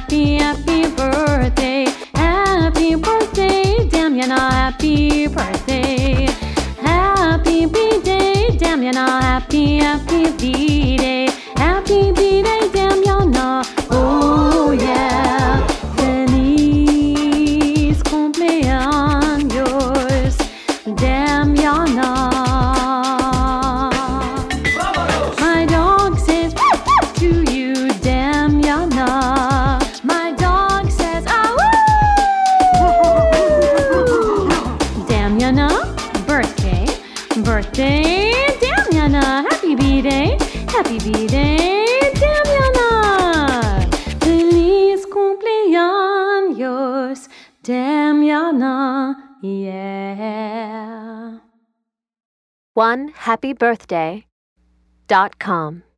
happy, happy birthday. Happy birthday, Damiana, happy birthday. Happy B-Day, Damiana, happy, happy B-Day. Happy B-Day, Damiana, oh yeah. Feliz cumpleaños, Damiana. My dog says to you, Damiana. My dog says, ah woo! Damiana, birthday, birthday, Damiana. Happy B-Day, happy B-Day, Damiana. Feliz cumpleaños, Damiana, yeah. OneHappyBirthday.com